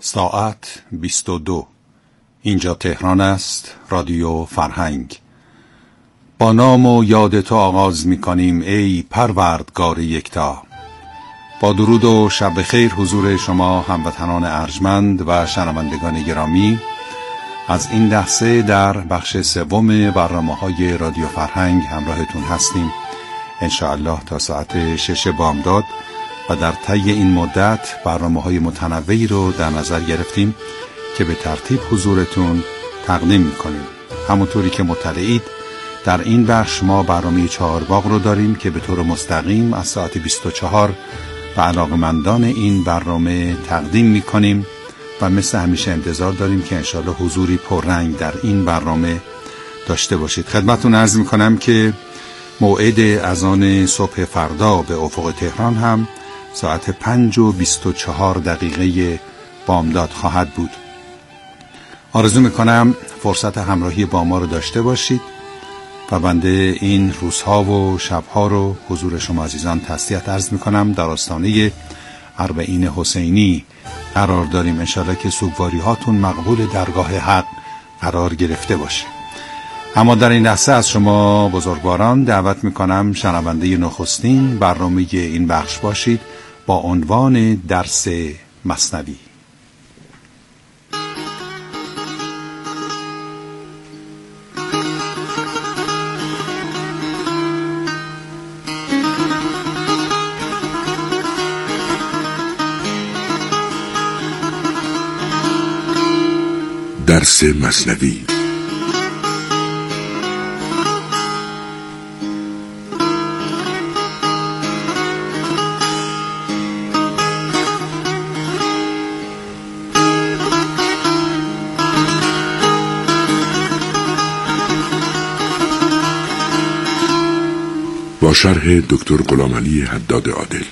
ساعت 22. اینجا تهران است، رادیو فرهنگ. با نام و یاد تو آغاز می کنیم ای پروردگار یکتا. با درود و شب خیر حضور شما هموطنان ارجمند و شنوندگان گرامی. از این لحظه در بخش سوم برنامه‌های رادیو فرهنگ همراهتون هستیم انشاءالله تا ساعت 6 بامداد و در طی این مدت برنامه‌های متنوعی رو در نظر گرفتیم که به ترتیب حضورتون تقدیم می‌کنیم. همونطوری که مطلعید در این بخش ما برنامه چهارباغ رو داریم که به طور مستقیم از ساعت 24 به علاقمندان این برنامه تقدیم می‌کنیم و مثل همیشه انتظار داریم که انشاءالله حضوری پررنگ در این برنامه داشته باشید. خدمتتون عرض می‌کنم که موعد اذان صبح فردا به افق تهران هم ساعت 5:24 بامداد خواهد بود. آرزو میکنم فرصت همراهی با ما رو داشته باشید و بنده این روزها و شبها رو حضور شما عزیزان تسلیت عرض میکنم. در آستانه اربعین حسینی قرار داریم، انشاءالله که سوگواری هاتون مقبول درگاه حق قرار گرفته باشه. اما در این لحظه از شما بزرگواران دعوت میکنم شنونده نخستین برنامه این بخش باشید با عنوان درس مثنوی. درس مثنوی. با شرح دکتر غلامعلی حداد عادل.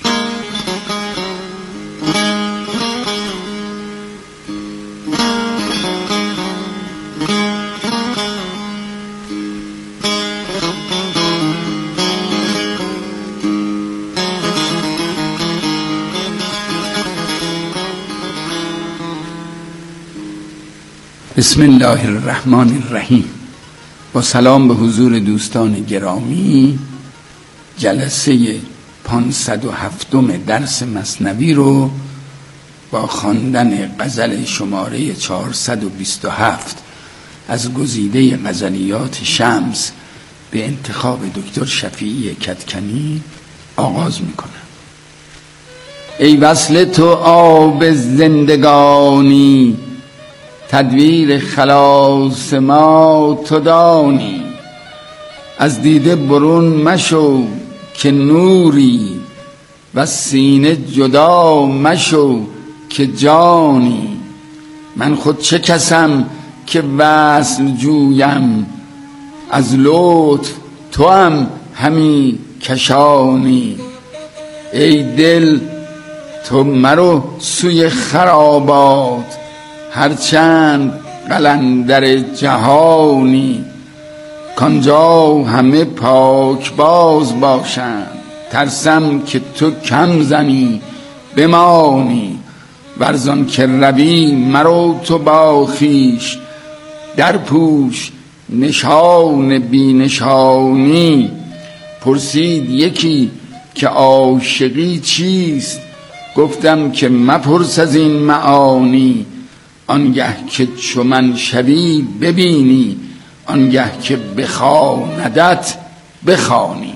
بسم الله الرحمن الرحیم. با سلام به حضور دوستان گرامی، جلسه 507 درس مثنوی رو با خواندن غزل شماره 427 از گزیده غزلیات شمس به انتخاب دکتر شفیعی کدکنی آغاز میکنم. ای وصل تو آب زندگانی، تدبیر خلاص ما تو دانی. از دیده برون مشو که نوری، و سینه جدا مشو که جانی. من خود چه کسم که وصل جویم، از لطف تو هم همی کشانی. ای دل تو مرو سوی خرابات، هرچند قلندر جهانی. کانجا همه پاک باز باشند، ترسم که تو کم زنی بمانی. ورزان که روی مرو تو با خویش، در پوش نشان بی نشانی. پرسید یکی که عاشقی چیست، گفتم که مپرس از این معانی. آنگه که چو من شوی ببینی، آنگه که بخواندت بخوانی.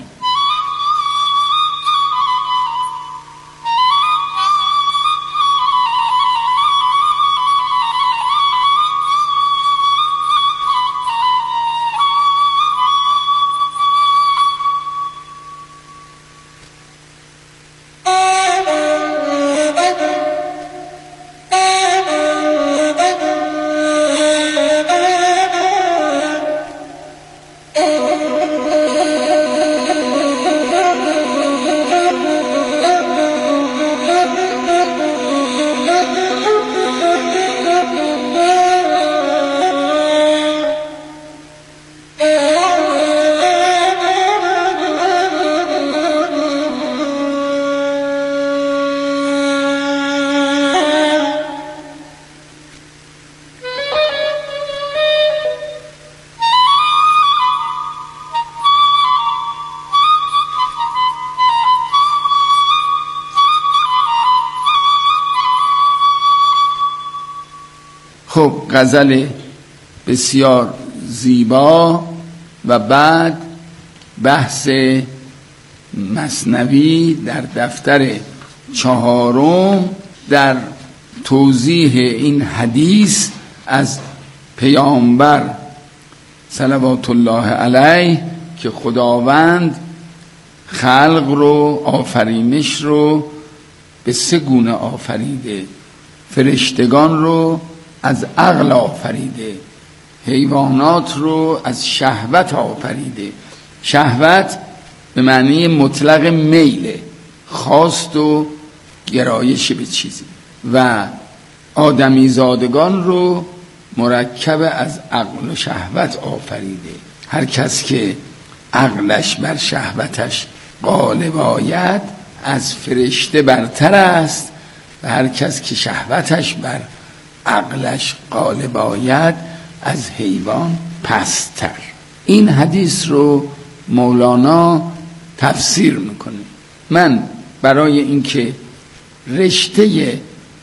خب غزل بسیار زیبا و بعد بحث مثنوی در دفتر 4 در توضیح این حدیث از پیامبر صلوات الله علیه که خداوند خلق رو، آفرینش رو به 3 گونه آفریده. فرشتگان رو از عقل آفریده، حیوانات رو از شهوت آفریده. شهوت به معنی مطلق میله، خواست و گرایش به چیزی، و آدمی زادگان رو مرکب از عقل و شهوت آفریده. هر کس که عقلش بر شهوتش غالب آید از فرشته برتر است و هر کس که شهوتش بر عقلش غالب آید از حیوان پست‌تر. این حدیث رو مولانا تفسیر میکنه. من برای اینکه رشته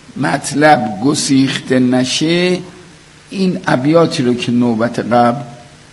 مطلب گسیخته نشه این ابیاتی رو که نوبت قبل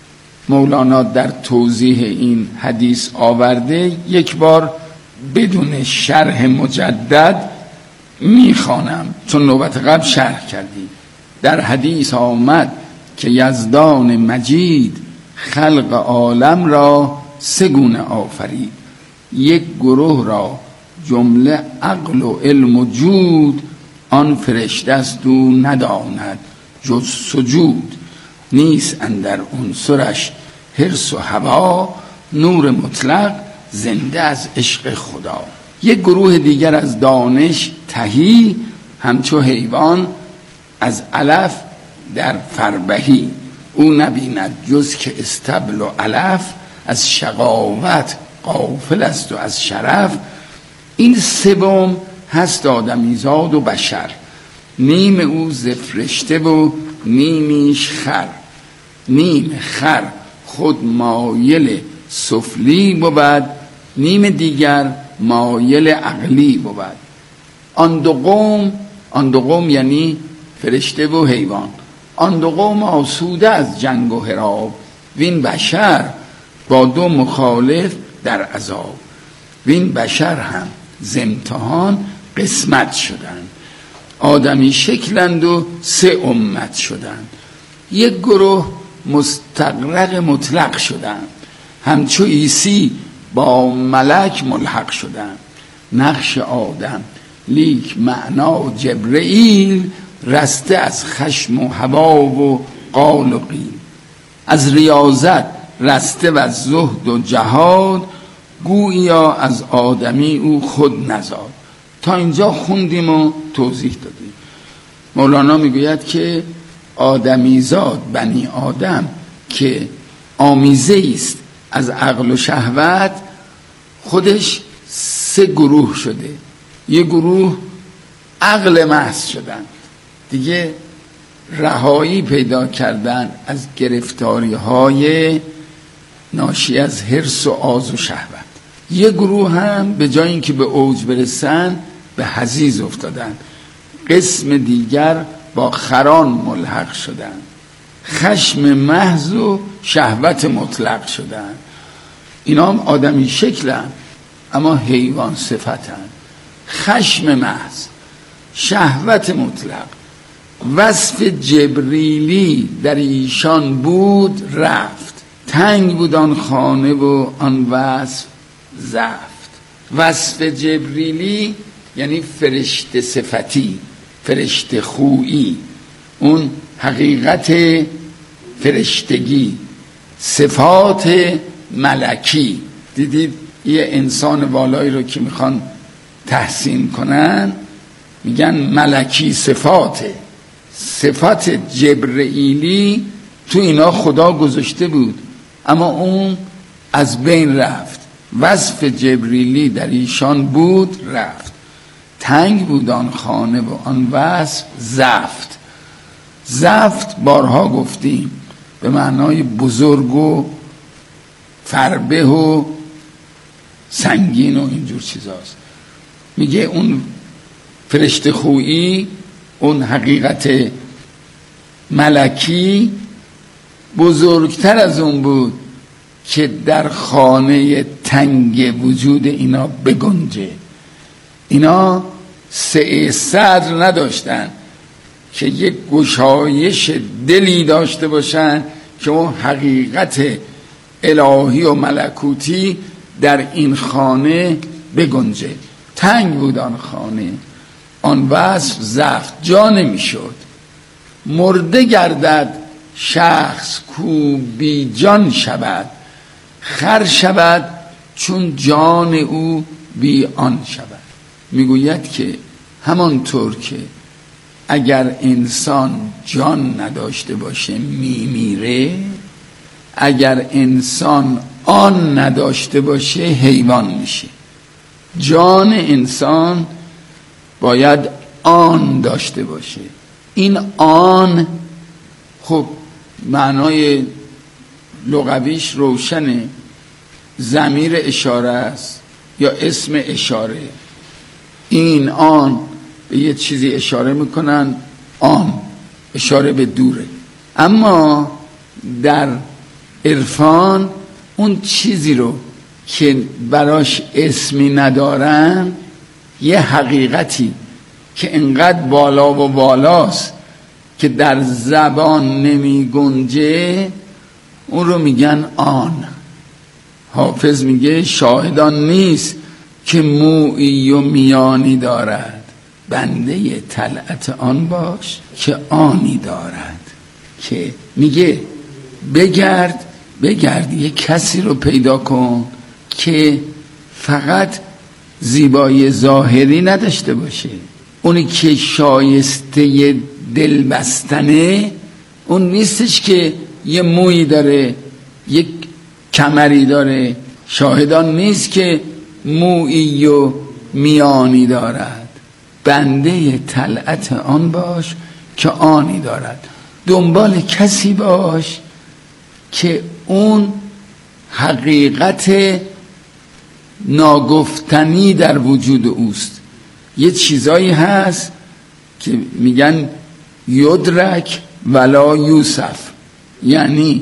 مولانا در توضیح این حدیث آورده یک بار بدون شرح مجدد میخوانم، چون نوبت قبل شرح کردیم. در حدیث آمد که یزدان مجید خلق عالم را 3 گونه آفرید. یک گروه را جمله عقل و علم و جود، آن فرشته است و نداند جز سجود. نیست اندر عنصرش حرص و هوا، نور مطلق زنده از عشق خدا. یک گروه دیگر از دانش تهی، همچو حیوان از علف در فربهی. او نبیند جز که استبل و علف، از شقاوت غافل است و از شرف. این 3 هست آدمیزاد و بشر، نیم او ز فرشته و نیمیش خر. نیم خر خود مایل سفلی بود، نیم دیگر مایل عقلی بود. آن دو قوم یعنی فرشته و حیوان، آن 2 قوم آسوده از جنگ و هراب. وین بشر با 2 مخالف در عذاب. وین بشر هم ز امتحان قسمت شدند. آدمی شکلند و 3 امت شدند. یک گروه مستغرق مطلق شدند، همچو عیسی با ملک ملحق شدند. نقش آدم لیک معنا جبرئیل، رسته از خشم و هوا و قال و قیل. از ریاضت رسته و از زهد و جهاد، گوییا از آدمی او خود نزاد. تا اینجا خوندیم و توضیح دادیم. مولانا میگوید که آدمیزاد، بنی آدم که آمیزه است از عقل و شهوت، خودش 3 گروه شده. یه گروه عقل محض شدن، دیگه رهایی پیدا کردن از گرفتاری های ناشی از حرص و آز و شهوت. یه گروه هم به جای اینکه به اوج برسن به حضیض افتادن. قسم دیگر با خران ملحق شدن، خشم محض و شهوت مطلق شدن. اینا هم آدمی شکلن اما حیوان صفتن. خشم محض، شهوت مطلق، وصف جبریلی در ایشان بود رفت. تنگ بود آن خانه و آن وصف زفت. وصف جبریلی یعنی فرشته صفتی، فرشته خویی، اون حقیقت فرشتگی، صفات ملکی. دیدید یه انسان والایی رو که میخوان تحسین کنن میگن ملکی صفاته. صفات جبرئیلی تو اینا خدا گذاشته بود اما اون از بین رفت. وصف جبریلی در ایشان بود رفت. تنگ بود آن خانه و آن وصف زفت. زفت بارها گفتیم به معنای بزرگ و فربه و سنگین و اینجور چیزاست. میگه اون فرشته خویی، اون حقیقت ملکی بزرگتر از اون بود که در خانه تنگ وجود اینا بگنجه. اینا سعه صدر نداشتن که یک گشایش دلی داشته باشن که اون حقیقت الهی و ملکوتی در این خانه بگنجه. تنگ بود آن خانه، آن وصف زفت جا نمی شد. مرده گردد شخص کو بی جان شود، خر شود چون جان او بی آن شود. میگوید که همانطور که اگر انسان جان نداشته باشه میمیره، اگر انسان آن نداشته باشه حیوان میشه. جان انسان باید آن داشته باشه. این آن خب معنای لغویش روشنه، ضمیر اشاره است یا اسم اشاره. این آن به یه چیزی اشاره میکنن، آن اشاره به دوره. اما در عرفان اون چیزی رو که براش اسمی ندارن، یه حقیقتی که انقدر بالا و بالاست که در زبان نمی گنجه، اون رو میگن آن. حافظ میگه شاهدان نیست که مویی و میانی دارد، بنده طلعت آن باش که آنی دارد. که میگه بگرد یه کسی رو پیدا کن که فقط زیبایی ظاهری نداشته باشه. اونی که شایسته دل بستنه اون نیستش که یه مویی داره، یک کمری داره. شاهدان نیست که مویی و میانی دارد، بنده طلعت آن باش که آنی دارد. دنبال کسی باش که اون حقیقت ناگفتنی در وجود اوست. یه چیزایی هست که میگن یدرک ولا یوصف، یعنی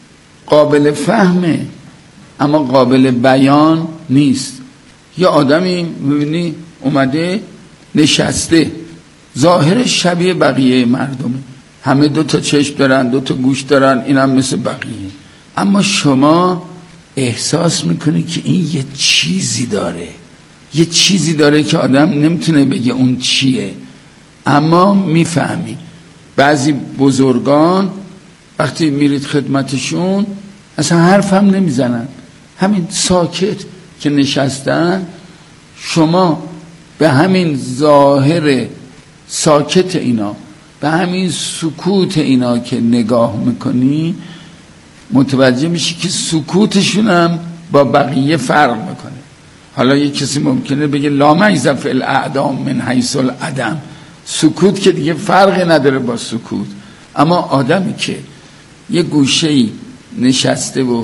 قابل فهمه اما قابل بیان نیست. یه آدمی میبینی اومده نشسته، ظاهرش شبیه بقیه مردمه، همه 2 تا چشم دارن، 2 تا گوش دارن، این هم مثل بقیه. اما شما احساس میکنی که این یه چیزی داره، یه چیزی داره که آدم نمیتونه بگه اون چیه، اما میفهمی. بعضی بزرگان وقتی میرید خدمتشون اصلا حرف هم نمیزنن، همین ساکت که نشستن، شما به همین ظاهر ساکت اینا، به همین سکوت اینا که نگاه میکنی، متوجه میشی که سکوتشون هم با بقیه فرق میکنه. حالا یک کسی ممکنه بگه لا مجز فی الاعدام من حیث العدم، سکوت که دیگه فرقی نداره با سکوت. اما آدمی که یه گوشه‌ای نشسته و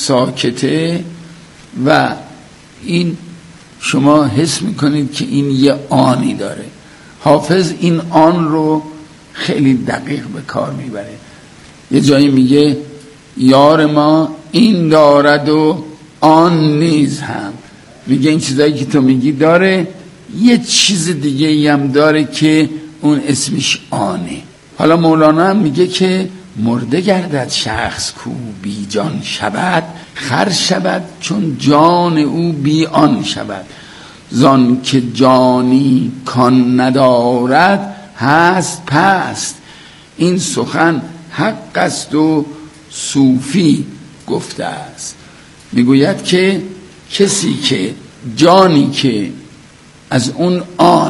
ساکته و این شما حس میکنید که این یه آنی داره. حافظ این آن رو خیلی دقیق به کار میبره. یه جایی میگه یار ما این دارد و آن نیز هم. میگه این چیزایی که تو میگی داره، یه چیز دیگه ای هم داره که اون اسمش آنه. حالا مولانا هم میگه که مرده گردد شخص کو بی جان شود، خر شود چون جان او بی آن شود. زان که جانی کان ندارد هست پست، این سخن حق است و صوفی گفته است. میگوید که کسی که جانی که از اون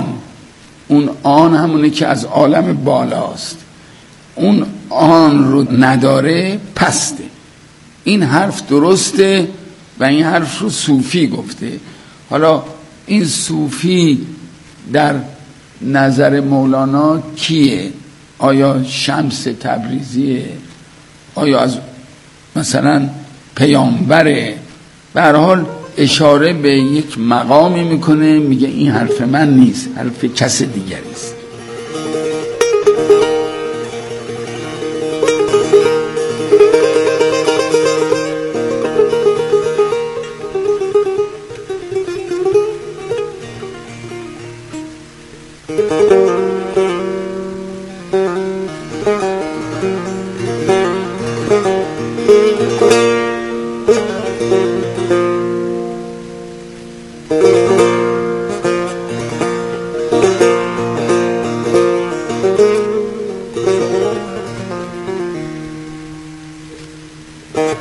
آن همونه که از عالم بالاست، اون آن رو نداره پسته. این حرف درسته و این حرف رو صوفی گفته. حالا این صوفی در نظر مولانا کیه؟ آیا شمس تبریزیه؟ آیا از مثلا پیامبره؟ به هر حال اشاره به یک مقامی میکنه، میگه این حرف من نیست، حرف کس دیگری است.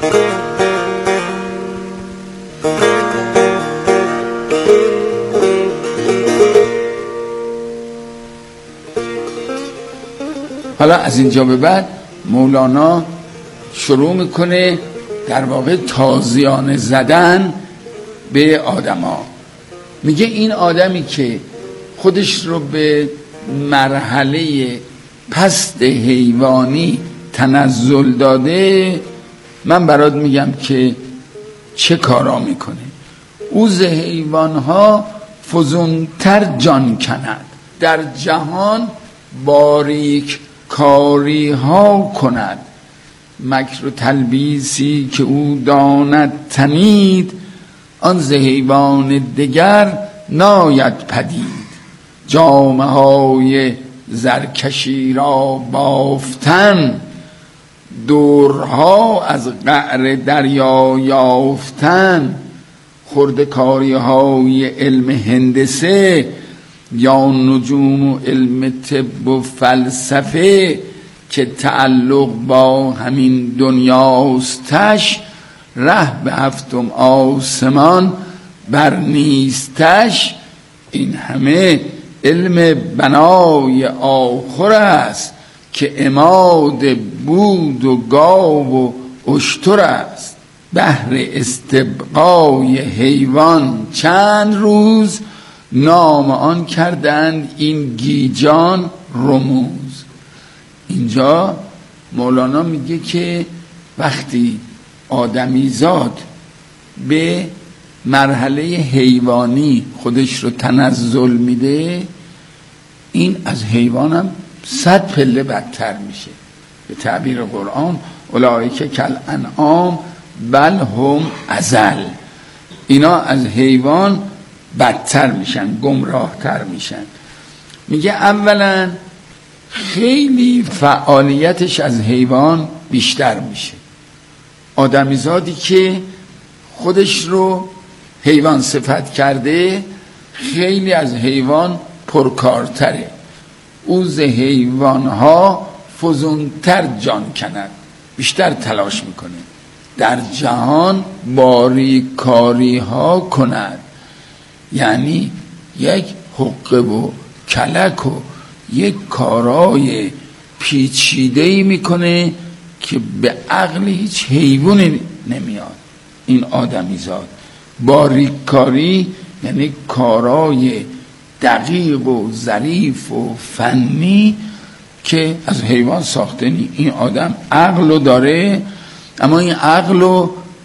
حالا از اینجا به بعد مولانا شروع میکنه در واقع تازیانه زدن به آدما. میگه این آدمی که خودش رو به مرحله پست حیوانی تنزل داده، من برات میگم که چه کارا میکنه. او ز حیوانها فزونتر جان کند، در جهان باریک کاری ها کند. مکر و تلبیسی که او داند تنید، آن ز حیوان دگر ناید پدید. جامه های زرکشی را بافتن، دورها از قعر دریا یافتن. خرده کاری های علم هندسه، یا نجوم و علم طب و فلسفه. که تعلق با همین دنیاستش، ره به هفتم آسمان بر نیستش. این همه علم بنای آخر است، که عماد بود و گاو و اشتر است. بهر استبقای حیوان چند روز، نام آن کردند این گیجان رموز. اینجا مولانا میگه که وقتی آدمیزاد به مرحله حیوانی خودش رو تنزل میده، این از حیوانم 100 پله بدتر میشه. به تعبیر قرآن اولئک کالانعام بل هم اضل. اینا از حیوان بدتر میشن، گمراهتر میشن. میگه اولا خیلی فعالیتش از حیوان بیشتر میشه. آدمیزادی که خودش رو حیوان صفت کرده خیلی از حیوان پرکارتره. او ز حیوانها فزونتر جان کند، بیشتر تلاش میکنه. در جهان باریکاری ها کند، یعنی یک حقه و کلک و یک کارای پیچیده‌ای میکنه که به عقل هیچ حیوانی نمیاد. این آدمیزاد باریکاری یعنی کارای دقیق و ظریف و فنی که از حیوان ساخته نی. این آدم عقلو داره، اما این عقلو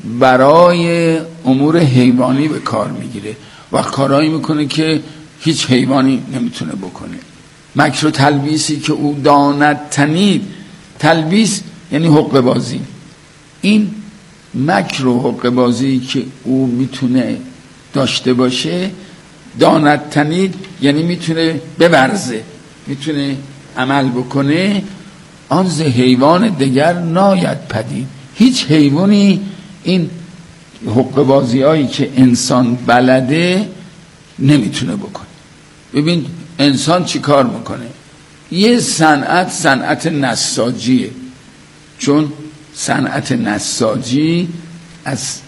برای امور حیوانی به کار میگیره و کارایی میکنه که هیچ حیوانی نمیتونه بکنه. مکر و تلبیسی که او داند تنید، تلبیس یعنی حقه بازی. این مکر و حقه بازی که او میتونه داشته باشه، داند تنید یعنی میتونه ببرزه، میتونه عمل بکنه. آن ز حیوان دیگر ناید پدید. هیچ حیوانی این حقه بازی هایی که انسان بلده نمیتونه بکنه. ببین انسان چی کار میکنه؟ یه صنعت نساجیه، چون صنعت نساجی از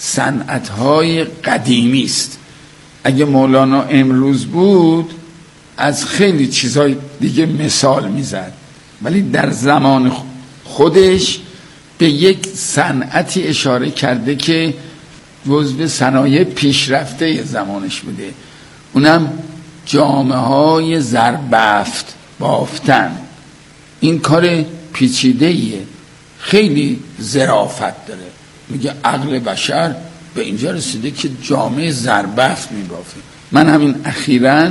صنعت‌های قدیمی است. اگه مولانا امروز بود از خیلی چیزای دیگه مثال میزد، ولی در زمان خودش به یک صنعتی اشاره کرده که جزو صنایع پیشرفته زمانش بوده. اونم جامه‌های زربفت بافتن. این کار پیچیده‌ایه، خیلی ظرافت داره. میگه عقل بشر به اینجا رسیده که جامعه زربفت میبافه. من همین اخیراً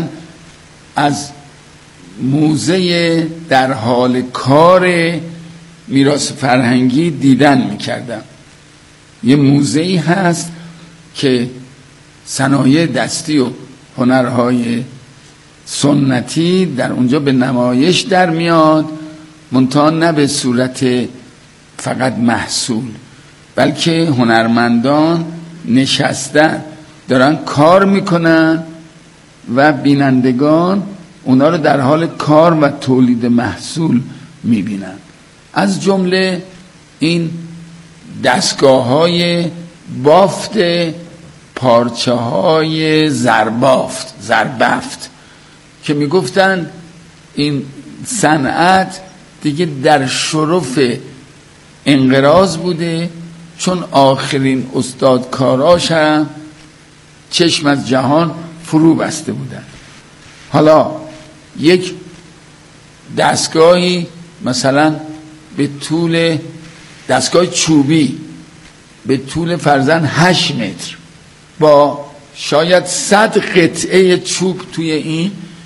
از موزه در حال کار میراث فرهنگی دیدن میکردم. یه موزه‌ای هست که صنایع دستی و هنرهای سنتی در اونجا به نمایش در میاد، منتها نه به صورت فقط محصول، بلکه هنرمندان نشستن دارن کار میکنن و بینندگان اونا رو در حال کار و تولید محصول میبینن. از جمله این دستگاه‌های بافت پارچه‌های زربفت که میگفتن این صنعت دیگه در شرف انقراض بوده، چون آخرین استادکاراش هم چشم از جهان فرو بسته بودن. حالا یک دستگاهی مثلا به طول، دستگاه چوبی به طول فرضاً 8 متر با شاید 100 قطعه چوب توی این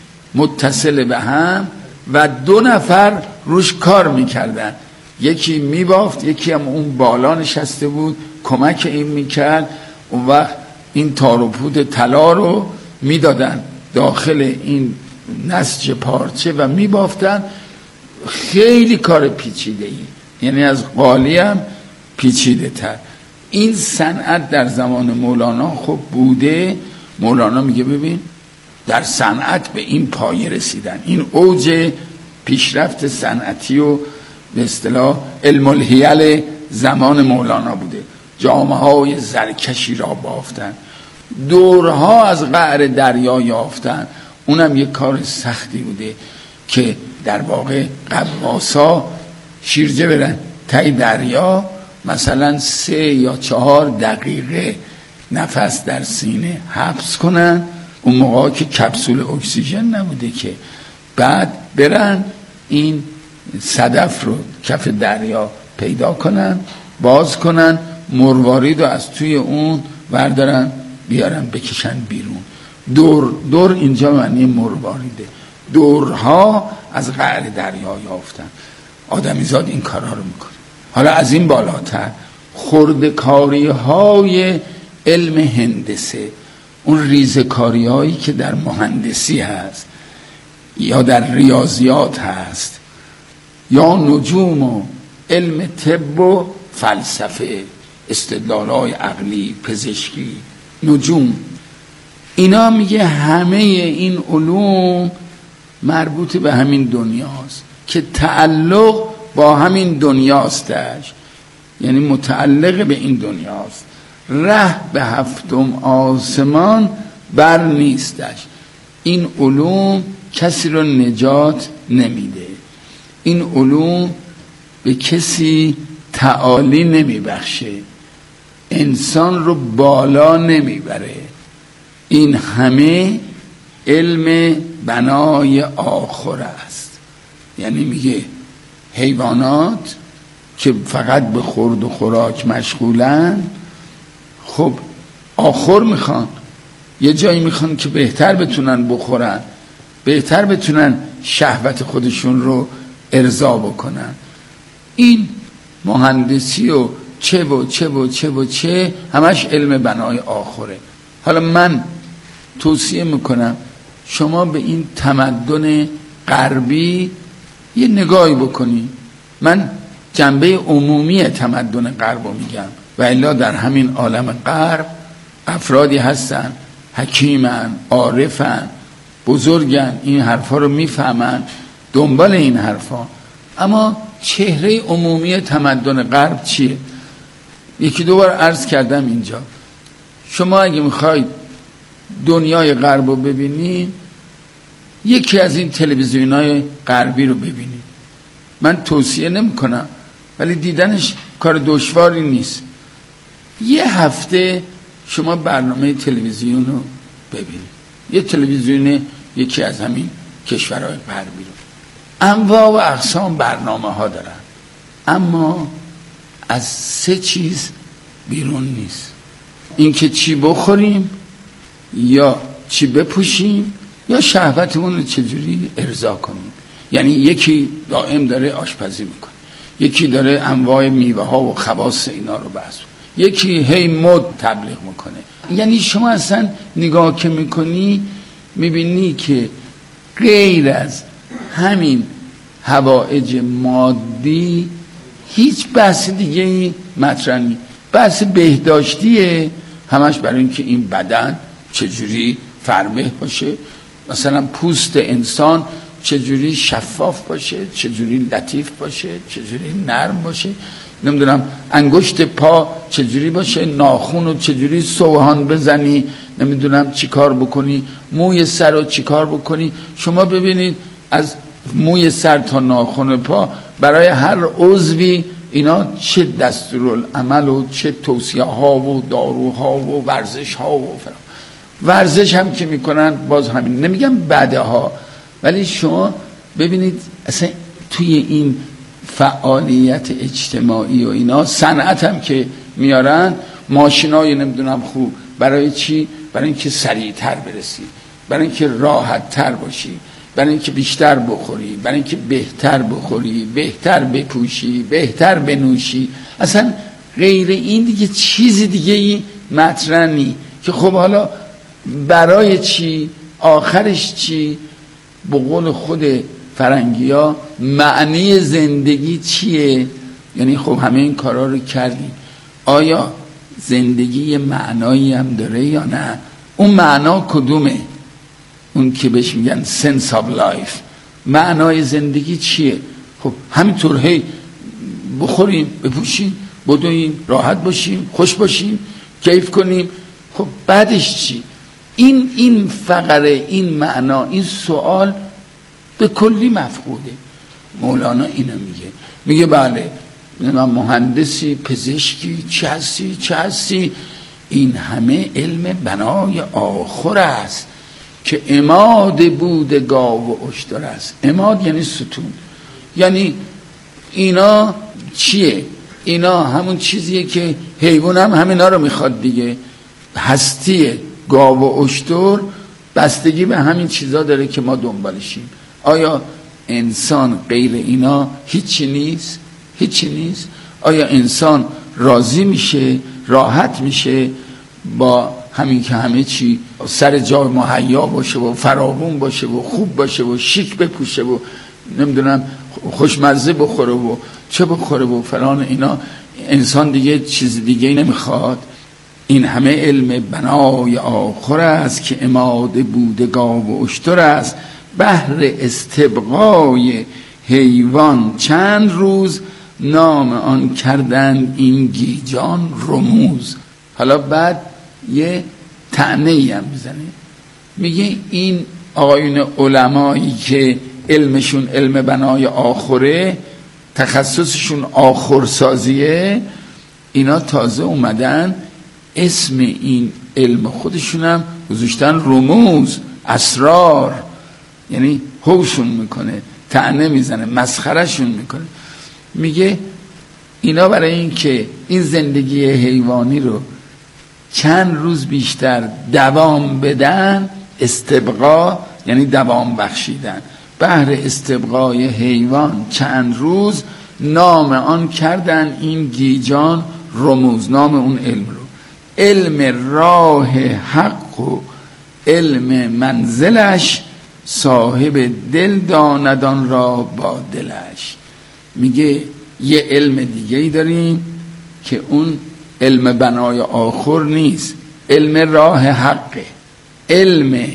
متصل به هم و 2 نفر روش کار میکردن، یکی میبافت، یکی هم اون بالا نشسته بود کمک این میکرد. اون وقت این تار و پود طلا رو میدادن داخل این نسج پارچه و میبافتن. خیلی کار پیچیده ای، یعنی از قالی هم پیچیده تر. این صنعت در زمان مولانا خب بوده. مولانا میگه ببین در صنعت به این پایه رسیدن، این اوج پیشرفت صنعتی و به اصطلاح علم الحیل زمان مولانا بوده. جامه‌های زرکشی را بافتن، دورها از قعر دریا یافتن. اونم یک کار سختی بوده که در واقع غواصا شیرجه برن تای دریا، مثلا 3 یا 4 دقیقه نفس در سینه حبس کنن. اون موقع که کپسول اکسیژن نبوده که، بعد برن این صدف رو کف دریا پیدا کنن، باز کنن، مروارید رو از توی اون بردارن بیارن بکشن بیرون. دور اینجا معنی مرواریده. دورها از قعر دریا یافتن. آدمیزاد این کارها رو میکنه. حالا از این بالاتر خردکاری های علم هندسه، اون ریزکاری هایی که در مهندسی هست یا در ریاضیات هست یا نجوم و علم طب و فلسفه، استدلال‌های عقلی، پزشکی، نجوم، اینا میگه همه این علوم مربوط به همین دنیاست که تعلق با همین دنیاستش، یعنی متعلق به این دنیاست. ره به 7م آسمان بر نیستش. این علوم کسی رو نجات نمیده، این علوم به کسی تعالی نمیبخشه، انسان رو بالا نمیبره. این همه علم بنای آخر است. یعنی میگه حیوانات که فقط به خورد و خوراک مشغولن، خب آخر میخوان، یه جایی میخوان که بهتر بتونن بخورن، بهتر بتونن شهوت خودشون رو ارضا بکنن. این مهندسی و چه همش علم بنای آخره. حالا من توصیه میکنم شما به این تمدن غربی یه نگاهی بکنی. من جنبه عمومی تمدن غرب رو میگم، و الا در همین عالم غرب افرادی هستن حکیمن، عارفن، بزرگن، این حرفا رو میفهمن، دنبال این حرفا. اما چهره عمومی تمدن غرب چیه؟ 1-2 بار عرض کردم اینجا. شما اگه میخواید دنیای غرب رو ببینید، یکی از این تلویزیون‌های غربی رو ببینید. من توصیه نمی کنم، ولی دیدنش کار دشواری نیست. یه هفته شما برنامه تلویزیون رو ببینید، یه تلویزیون یکی از همین کشورهای غربی رو، انواع و اقسام برنامه ها دارن، اما از 3 چیز بیرون نیست: اینکه چی بخوریم، یا چی بپوشیم، یا شهوتمون رو چجوری ارضا کنیم. یعنی یکی دائم داره آشپزی میکنه، یکی داره انواع میوه ها و خواص اینا رو بحث، یکی هی مد تبلیغ میکنه. یعنی شما اصلا نگاه که میکنی میبینی که غیر از همین حوائج مادی هیچ بحث دیگه مطرح نیست. بحث بهداشتیه، همش برای اینکه این بدن چجوری فربه باشه. مثلا پوست انسان چجوری شفاف باشه، چجوری لطیف باشه، چجوری نرم باشه، نمیدونم انگشت پا چجوری باشه، ناخن رو چجوری سوهان بزنی، نمیدونم چی کار بکنی، موی سر رو چی کار بکنی. شما ببینید از موی سر تا ناخن پا برای هر عضوی اینا چه دستورالعمل و چه توصیه ها و داروها و ورزش ها و فرام. ورزش هم که میکنن باز همین، نمیگم بده ها، ولی شما ببینید اصلا توی این فعالیت اجتماعی و اینا، صنعت هم که میارن، ماشینای نمیدونم خوب، برای چی؟ برای اینکه سریعتر برسی، برای اینکه راحت تر باشی، برای اینکه بیشتر بخوری، برای اینکه بهتر بخوری، بهتر بپوشی، بهتر بنوشی. اصلا غیر این دیگه چیز دیگه ای مطرح نی که خب حالا برای چی، آخرش چی؟ به قول خود فرنگیا معنی زندگی چیه؟ یعنی خب همه این کارا رو کردیم، آیا زندگی یه معنایی هم داره یا نه؟ اون معنا کدومه؟ اون که بهش میگن sense of life، معنای زندگی چیه؟ خب همینطور هی بخوریم، بپوشیم، بدویم، راحت باشیم، خوش باشیم، کیف کنیم، خب بعدش چی؟ این فقره، این معنا، این سوال به کلی مفقوده. مولانا اینو میگه بله مهندسی، پزشکی، چه هستی، این همه علم بنای آخر است که عماد بود گاو و اشتر است. عماد یعنی ستون، یعنی اینا چیه؟ اینا همون چیزیه که حیوان هم همینا رو میخواد دیگه. هستی گاو و اشتر بستگی به همین چیزا داره که ما دنبالشیم. آیا انسان غیر اینا هیچی نیست؟ هیچی نیست. آیا انسان راضی میشه، راحت میشه با همین که همه چی سر جای مهیا باشه و فراوون باشه و خوب باشه و شیک بپوشه و نمیدونم خوشمزه بخوره و چه بخوره و فلان اینا؟ انسان دیگه چیز دیگه نمیخواد. این همه علم بنای آخر است که عماد بوده گاو و اشتر است، بهر استبقای حیوان چند روز، نام آن کردند این گیجان رموز. حالا بعد یه طعنه‌ای هم میزنه، میگه این آقایون علمایی که علمشون علم بنای آخره، تخصصشون آخرسازیه، اینا تازه اومدن اسم این علم خودشونم گذاشتن رموز، اسرار، یعنی هوشون میکنه، طعنه میزنه، مسخرهشون میکنه. میگه اینا برای این که این زندگی حیوانی رو چند روز بیشتر دوام بدن، استبقا یعنی دوام بخشیدن، بهر استبقای حیوان چند روز، نام آن کردن این گیجان رموز، نام اون علم رو. علم راه حق و علم منزلش، صاحب دل داندان را با دلش. میگه یه علم دیگه‌ای داریم که اون علم بنای آخر نیست، علم راه حقه، علم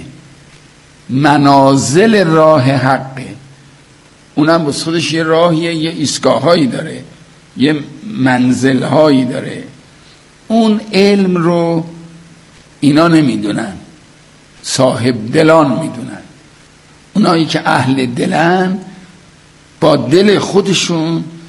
منازل راه حقه. اونم بس خودش یه راهیه، یه ایستگاهایی داره، یه منزلهایی داره. اون علم رو اینا نمیدونن، صاحب دلان میدونن. اونایی که اهل دلن با دل خودشون